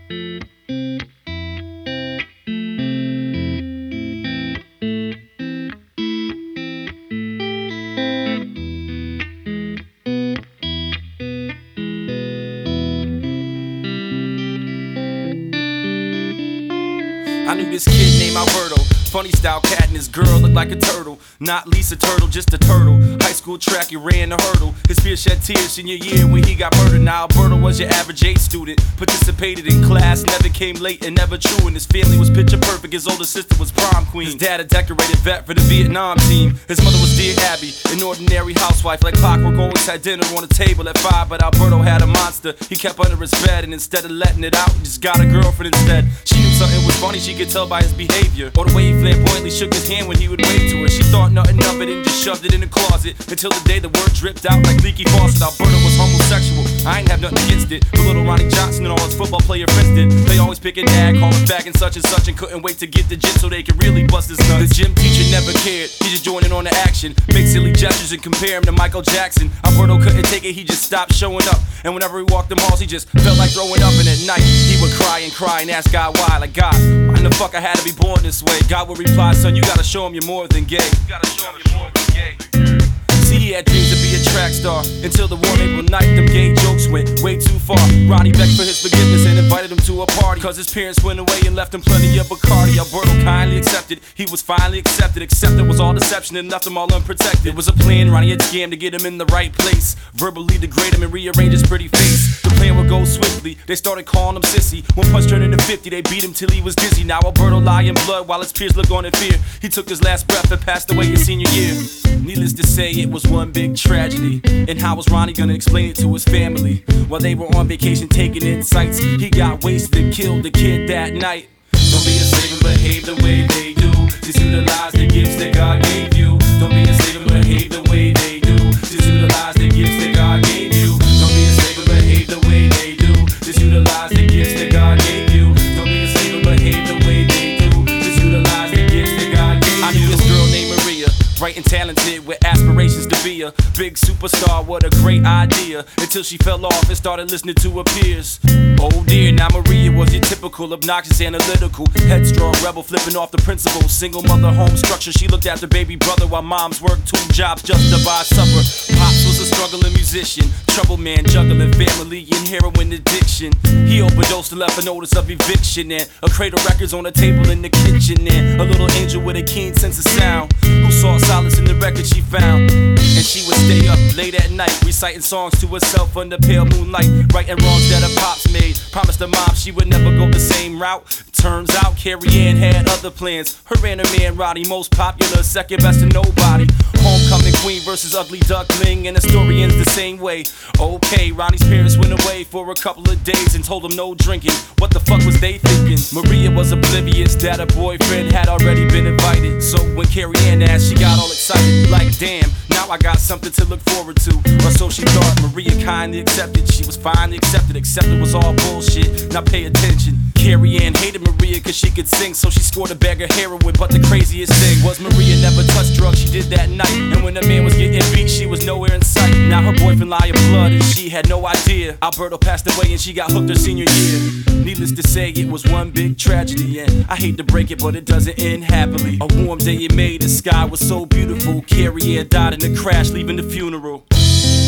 I knew this kid named Alberto, funny style cat, and his girl looked like a turtle. Not Lisa Turtle, just a turtle. High school track, he ran the hurdle. His fear shed tears senior year when he got murdered. Now Alberto was your average A student, participated in class, never came late and never true. And his family was picture perfect, his older sister was prom queen. His dad a decorated vet for the Vietnam team. His mother was dear Abby, an ordinary housewife. Like clockwork, always had dinner on the table at 5. But Alberto had a monster he kept under his bed, and instead of letting it out, he just got a girlfriend instead. She knew something was funny, she could tell by his behavior, or the way he flamboyantly shook his hand when he would wave to her. She thought nothing of it and just shoved it in the closet, until the day the word dripped out like leaky faucet. Alberto was homosexual, I ain't have nothing against it, but little Ronnie Johnson and all his football player friends did. They always pick a nag, call him fag and such, and couldn't wait to get the gym so they could really bust his nuts. The gym teacher never cared, he just joined in on the action, make silly gestures and compare him to Michael Jackson. Alberto couldn't take it, he just stopped showing up, and whenever he walked them halls he just felt like throwing up. And at night he would cry and ask God why, like, God, why in the fuck I had to be born this way? God would reply, son, you gotta show him you're more than gay. You gotta show him you're more than gay. See, he had dreams to be a track star, until the warm April night them gay jokes went way too far. Ronnie begged for his forgiveness and invited him to a party, cause his parents went away and left him plenty of Bacardi. Alberto kindly accepted, he was finally accepted, except it was all deception and left him all unprotected. It was a plan Ronnie had scammed to get him in the right place, verbally degrade him and rearrange his pretty face. The plan would go swiftly, they started calling him sissy. One punch turned into 50, they beat him till he was dizzy. Now Alberto lie in blood while his peers look on in fear. He took his last breath and passed away his senior year. Needless to say, it was one big tragedy, and how was Ronnie gonna explain it to his family? While they were on vacation taking in sights, he got wasted and killed the kid that night. Don't be a slave and behave the way they do, just utilize the gifts that God gave you. Don't be a slave and behave the way they do, just utilize the gifts that God gave you. Don't be a slave and behave the way they do, just utilize the gifts that God gave you. Don't be a slave and behave the way they do, just utilize the gifts that God gave you. I knew this girl named Maria, bright and talented with aspirations to be a big superstar. What a great idea, until she fell off and started listening to her peers. Oh dear, now Maria was your typical obnoxious, analytical, headstrong rebel, flipping off the principal. Single mother, home structure, she looked after baby brother while moms worked 2 jobs just to buy supper. Pops was a struggling musician, trouble man, juggling family and heroin addiction. He overdosed and left a notice of eviction, and a crate of records on the table in the kitchen, and a little angel with a keen sense of sound who saw solace in the record she found. And she would stay up late at night, reciting songs to herself under pale moonlight, righting wrongs that her pops made. Promised her mom she would never go the same route. Turns out Carrie Ann had other plans. Her and her man Roddy, most popular, second best to nobody. Homecoming queen versus ugly duckling, and the story ends the same way. Okay, Ronnie's parents went away for a couple of days and told him no drinking. What the fuck was they thinking? Maria was oblivious that her boyfriend had already been invited. So when Carrie Ann asked, she got all excited, like damn, now I got something to look forward to. Or so she thought. Maria kindly accepted, she was finally accepted, except it was all bullshit. Now pay attention. Carrie Ann hated Maria cause she could sing, so she scored a bag of heroin. But the craziest thing was Maria never touched drugs, she did that night. And when the man was getting beat, she was nowhere in sight. Now her boyfriend lied in blood and she had no idea. Alberto passed away and she got hooked her senior year. Needless to say, it was one big tragedy, and I hate to break it, but it doesn't end happily. A warm day in May, the sky was so beautiful. Carrie Ann died in a crash, leaving the funeral.